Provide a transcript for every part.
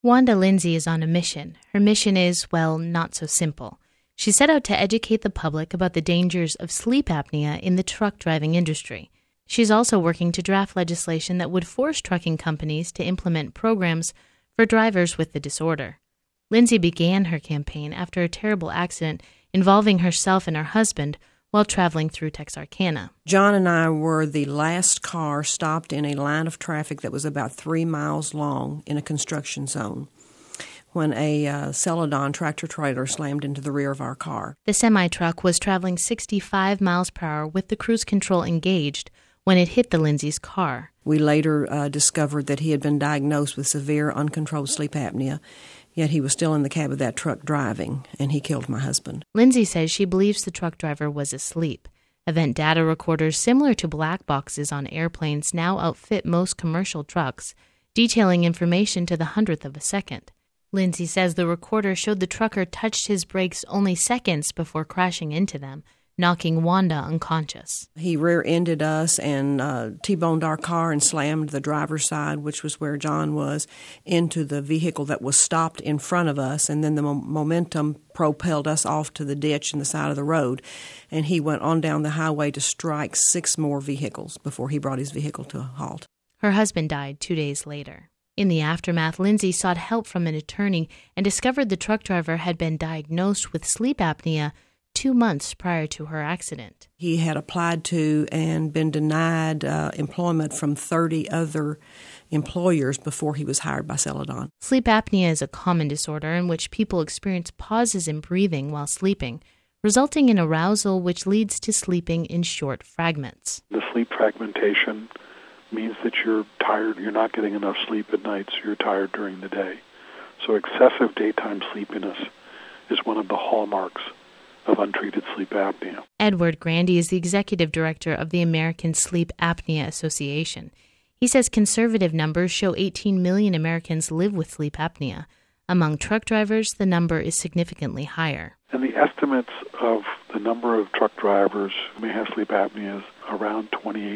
Wanda Lindsay is on a mission. Her mission is, well, not so simple. She set out to educate the public about the dangers of sleep apnea in the truck driving industry. She's also working to draft legislation that would force trucking companies to implement programs for drivers with the disorder. Lindsay began her campaign after a terrible accident involving herself and her husband while traveling through Texarkana. John and I were the last car stopped in a line of traffic that was about 3 miles long in a construction zone when a Celadon tractor-trailer slammed into the rear of our car. The semi-truck was traveling 65 miles per hour with the cruise control engaged when it hit the Lindsay's car. We later discovered that he had been diagnosed with severe uncontrolled sleep apnea, yet he was still in the cab of that truck driving, and he killed my husband. Lindsay says she believes the truck driver was asleep. Event data recorders similar to black boxes on airplanes now outfit most commercial trucks, detailing information to the hundredth of a second. Lindsay says the recorder showed the trucker touched his brakes only seconds before crashing into them, knocking Wanda unconscious. He rear-ended us and T-boned our car and slammed the driver's side, which was where John was, into the vehicle that was stopped in front of us, and then the momentum propelled us off to the ditch in the side of the road, and he went on down the highway to strike 6 more vehicles before he brought his vehicle to a halt. Her husband died 2 days later. In the aftermath, Lindsay sought help from an attorney and discovered the truck driver had been diagnosed with sleep apnea 2 months prior to her accident. He had applied to and been denied employment from 30 other employers before he was hired by Celadon. Sleep apnea is a common disorder in which people experience pauses in breathing while sleeping, resulting in arousal which leads to sleeping in short fragments. The sleep fragmentation means that you're tired, you're not getting enough sleep at night, so you're tired during the day. So excessive daytime sleepiness is one of the hallmarks of untreated sleep apnea. Edward Grandy is the executive director of the American Sleep Apnea Association. He says conservative numbers show 18 million Americans live with sleep apnea. Among truck drivers, the number is significantly higher. And the estimates of the number of truck drivers who may have sleep apnea is around 28%,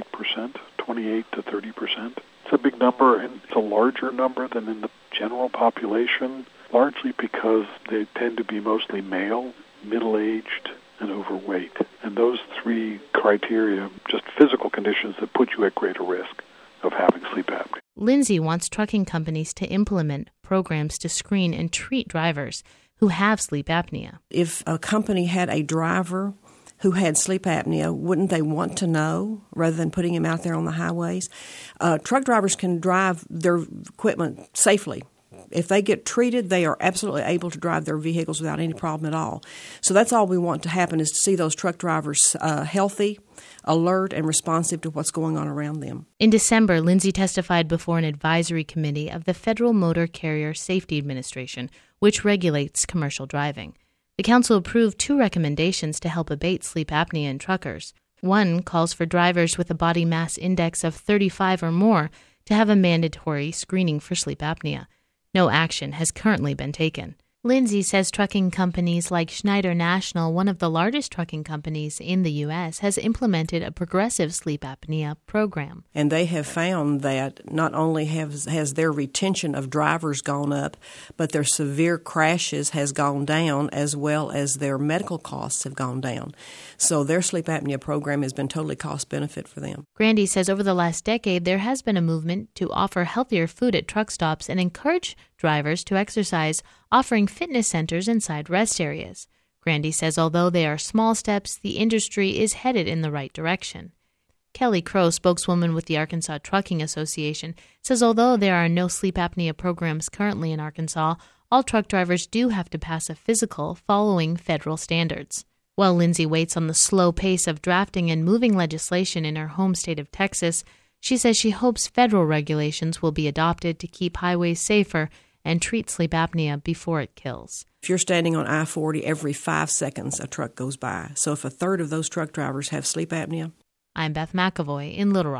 28 to 30%. It's a big number, and it's a larger number than in the general population, largely because they tend to be mostly male, middle-aged, and overweight. And those 3 criteria, just physical conditions that put you at greater risk of having sleep apnea. Lindsay wants trucking companies to implement programs to screen and treat drivers who have sleep apnea. If a company had a driver who had sleep apnea, wouldn't they want to know rather than putting him out there on the highways? Truck drivers can drive their equipment safely. If they get treated, they are absolutely able to drive their vehicles without any problem at all. So that's all we want to happen, is to see those truck drivers healthy, alert, and responsive to what's going on around them. In December, Lindsay testified before an advisory committee of the Federal Motor Carrier Safety Administration, which regulates commercial driving. The council approved 2 recommendations to help abate sleep apnea in truckers. One calls for drivers with a body mass index of 35 or more to have a mandatory screening for sleep apnea. No action has currently been taken. Lindsay says trucking companies like Schneider National, one of the largest trucking companies in the U.S., has implemented a progressive sleep apnea program. And they have found that not only has their retention of drivers gone up, but their severe crashes has gone down, as well as their medical costs have gone down. So their sleep apnea program has been totally cost-benefit for them. Grandy says over the last decade, there has been a movement to offer healthier food at truck stops and encourage drivers to exercise, offering fitness centers inside rest areas. Grandy says although they are small steps, the industry is headed in the right direction. Kelly Crow, spokeswoman with the Arkansas Trucking Association, says although there are no sleep apnea programs currently in Arkansas, all truck drivers do have to pass a physical following federal standards. While Lindsay waits on the slow pace of drafting and moving legislation in her home state of Texas, she says she hopes federal regulations will be adopted to keep highways safer and treat sleep apnea before it kills. If you're standing on I-40, every 5 seconds a truck goes by. So if a third of those truck drivers have sleep apnea. I'm Beth McAvoy in Little Rock.